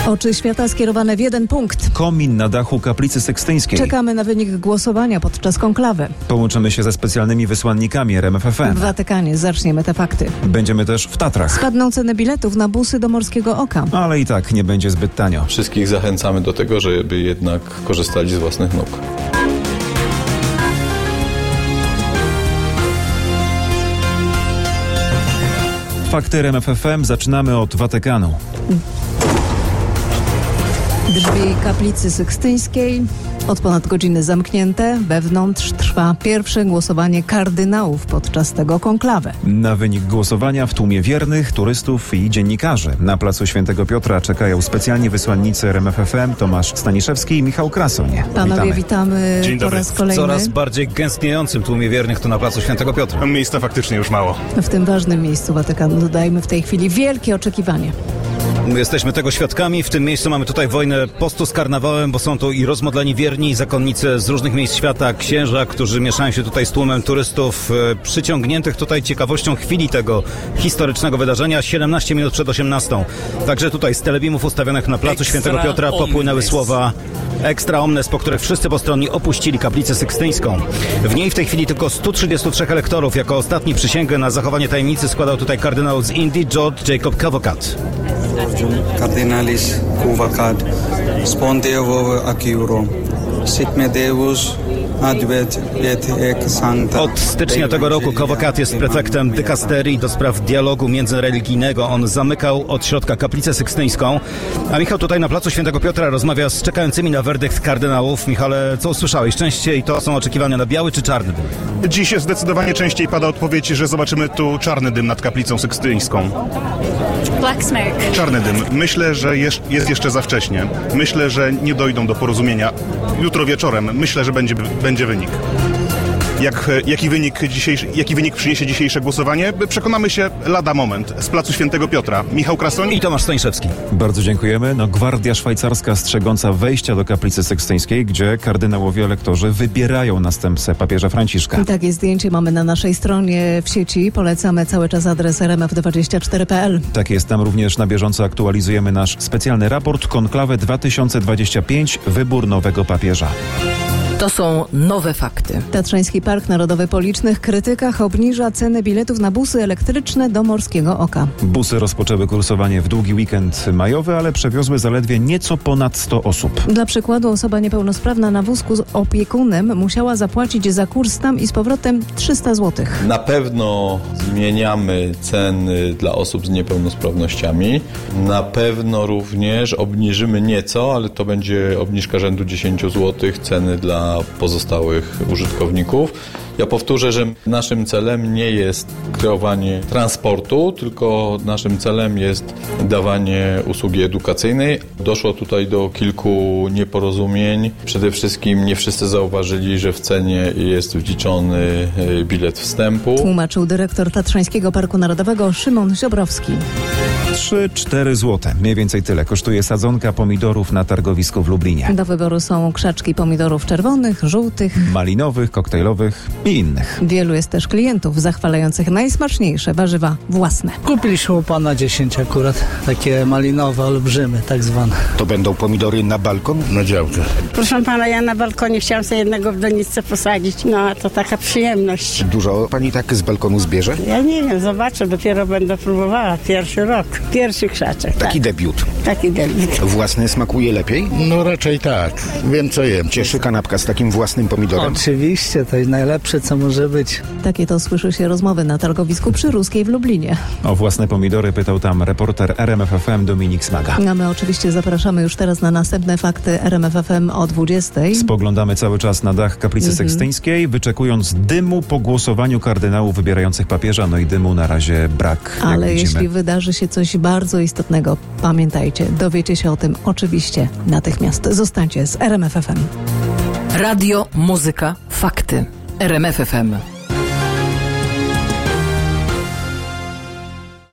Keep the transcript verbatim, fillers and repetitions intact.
Oczy świata skierowane w jeden punkt. Komin na dachu kaplicy sykstyńskiej. Czekamy na wynik głosowania podczas konklawy. Połączymy się ze specjalnymi wysłannikami R M F F M. W Watykanie zaczniemy te fakty. Będziemy też w Tatrach. Spadną ceny biletów na busy do Morskiego Oka. Ale i tak nie będzie zbyt tanio. Wszystkich zachęcamy do tego, żeby jednak korzystali z własnych nóg. Fakty R M F F M zaczynamy od Watykanu. Drzwi kaplicy sykstyńskiej od ponad godziny zamknięte. Wewnątrz trwa pierwsze głosowanie kardynałów podczas tego konklawy. Na wynik głosowania w tłumie wiernych, turystów i dziennikarzy. Na placu Świętego Piotra czekają specjalni wysłannicy R M F F M Tomasz Staniszewski i Michał Krasoń. Panowie, witamy, Dzień po dobry. raz kolejny. W coraz bardziej gęstniejącym tłumie wiernych tu na placu Świętego Piotra. Miejsca faktycznie już mało. W tym ważnym miejscu Watykanu dodajmy w tej chwili wielkie oczekiwanie. My jesteśmy tego świadkami. W tym miejscu mamy tutaj wojnę postu z karnawałem, bo są tu i rozmodleni wierni, i zakonnicy z różnych miejsc świata, księża, którzy mieszają się tutaj z tłumem turystów, e, przyciągniętych tutaj ciekawością chwili tego historycznego wydarzenia. siedemnaście minut przed osiemnastą. Także tutaj z telebimów ustawionych na placu Extra Świętego Piotra popłynęły omnes. słowa Extra omnes, po których wszyscy postronni opuścili kaplicę sykstyńską. W niej w tej chwili tylko stu trzydziestu trzech elektorów. Jako ostatni przysięgę na zachowanie tajemnicy składał tutaj kardynał z Indii George Jacob Cavocat. Kardinalis Cavocat, Spontevo Acuro, Sic me Deus advet et ec sancta. Od stycznia tego roku Cavocat jest prefektem dykasterii do spraw dialogu międzyreligijnego. On zamykał od środka kaplicę sykstyńską, a Michał tutaj na placu Świętego Piotra rozmawia z czekającymi na werdykt kardynałów. Michale, co usłyszałeś? Częściej to są oczekiwania na biały czy czarny dym? Dziś zdecydowanie częściej pada odpowiedź, że zobaczymy tu czarny dym nad kaplicą sykstyńską. Black smoke. Czarny dym. Myślę, że jest, jest jeszcze za wcześnie. Myślę, że nie dojdą do porozumienia. Jutro wieczorem myślę, że będzie, będzie wynik. Jak, jaki, wynik dzisiejszy, jaki wynik przyniesie dzisiejsze głosowanie? Przekonamy się lada moment. Z placu Świętego Piotra. Michał Krasoń I Tomasz Staniszewski. Bardzo dziękujemy. No, gwardia szwajcarska strzegąca wejścia do kaplicy sykstyńskiej, gdzie kardynałowie elektorzy wybierają następcę papieża Franciszka. I takie zdjęcie mamy na naszej stronie w sieci. Polecamy cały czas adres r m f dwadzieścia cztery kropka p l. Tak jest, tam również na bieżąco aktualizujemy nasz specjalny raport Konklawę dwa tysiące dwadzieścia pięć. Wybór nowego papieża. To są nowe fakty. Tatrzański Park Narodowy po licznych krytykach obniża ceny biletów na busy elektryczne do Morskiego Oka. Busy rozpoczęły kursowanie w długi weekend majowy, ale przewiozły zaledwie nieco ponad sto osób. Dla przykładu osoba niepełnosprawna na wózku z opiekunem musiała zapłacić za kurs tam i z powrotem trzysta złotych. Na pewno zmieniamy ceny dla osób z niepełnosprawnościami. Na pewno również obniżymy nieco, ale to będzie obniżka rzędu dziesięć złotych ceny dla pozostałych użytkowników. Ja powtórzę, że naszym celem nie jest kreowanie transportu, tylko naszym celem jest dawanie usługi edukacyjnej. Doszło tutaj do kilku nieporozumień. Przede wszystkim nie wszyscy zauważyli, że w cenie jest wliczony bilet wstępu. Tłumaczył dyrektor Tatrzańskiego Parku Narodowego Szymon Ziobrowski. trzy cztery złote. Mniej więcej tyle kosztuje sadzonka pomidorów na targowisku w Lublinie. Do wyboru są krzaczki pomidorów czerwonych, żółtych, malinowych, koktajlowych i innych. Wielu jest też klientów zachwalających najsmaczniejsze warzywa własne. Kupiliśmy u pana dziesięć akurat, takie malinowe, olbrzymy tak zwane. To będą pomidory na balkon? Na działkę. Proszę pana, ja na balkonie chciałam sobie jednego w doniczce posadzić. No, to taka przyjemność. Dużo pani tak z balkonu zbierze? Ja nie wiem, zobaczę, dopiero będę próbowała. Pierwszy rok, pierwszy krzaczek. Taki tak. debiut. Taki debiut. Własny smakuje lepiej? No raczej tak. Wiem co jem. Cieszy kanapka z takim własnym pomidorem? Oczywiście, to jest najlepsze, co może być. Takie to słyszy się rozmowy na targowisku przy Ruskiej w Lublinie. O własne pomidory pytał tam reporter R M F F M Dominik Smaga. A my oczywiście zapraszamy już teraz na następne fakty R M F F M o dwudziestej. Spoglądamy cały czas na dach kaplicy Mhm. sykstyńskiej, wyczekując dymu po głosowaniu kardynałów wybierających papieża. No i dymu na razie brak. Ale jak widzimy. jeśli wydarzy się coś bardzo istotnego, pamiętajcie, dowiecie się o tym oczywiście natychmiast. Zostańcie z R M F F M. Radio, muzyka, fakty. R M F F M.